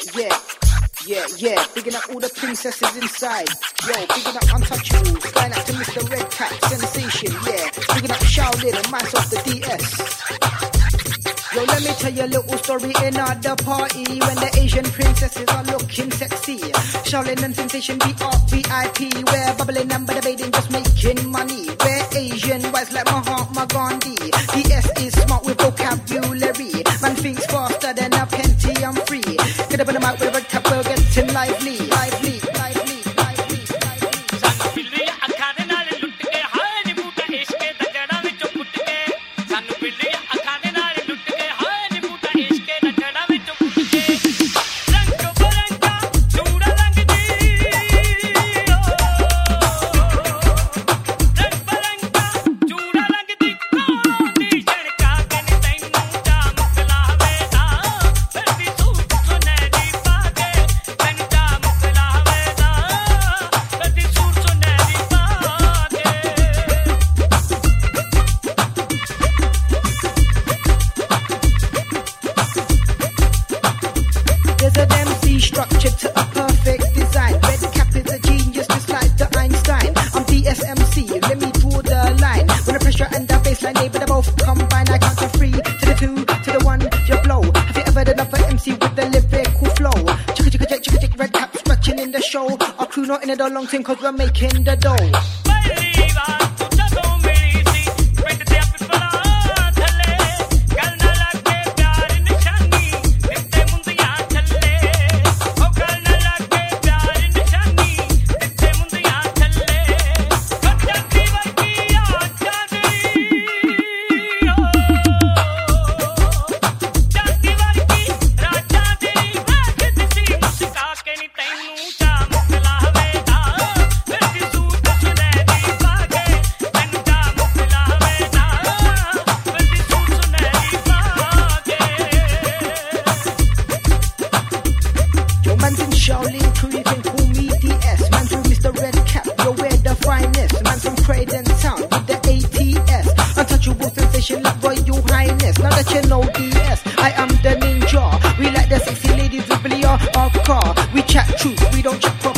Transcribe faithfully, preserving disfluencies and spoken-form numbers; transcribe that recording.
yeah, yeah, yeah. Bigging up all the princesses inside. Yo, bigging up Untouchables. Going out to Mister Red Cap, Sensation, yeah. Bigging up Shaolin and Mice off the D S. Yo, let me tell you a little story in the party when the Asian princesses are looking sexy. Shaolin and Sensation be up V I P. We're bubbling and debating, just making money. We're Asian wise like Mahatma Gandhi. D S is smart with vocabulary. Man thinks faster than a Pentium three. Get up on the mic with a red cap, we're getting lively, lively, lively, lively, lively. Structured to a perfect design. Red Cap is a genius just like the Einstein. I'm D S M C, let me draw the line. When the pressure and the bassline, they better both combine. I count to three, to the two, to the one, you blow. Have you ever done another M C with the lyrical flow? Chicka chicka chick chicka chick, Red Cap scratching in the show. Our crew not in it a long time cause we're making the dough. Shaolin crew, you can call me D S. Man through Mister Red Cap, yo, we're the finest. Man from Croydon Town with the A T S. Untouchable Sensation like Royal Highness. Now that you know D S, I am the ninja. We like the sexy ladies with Billy or car. We chat truth, we don't chat proper.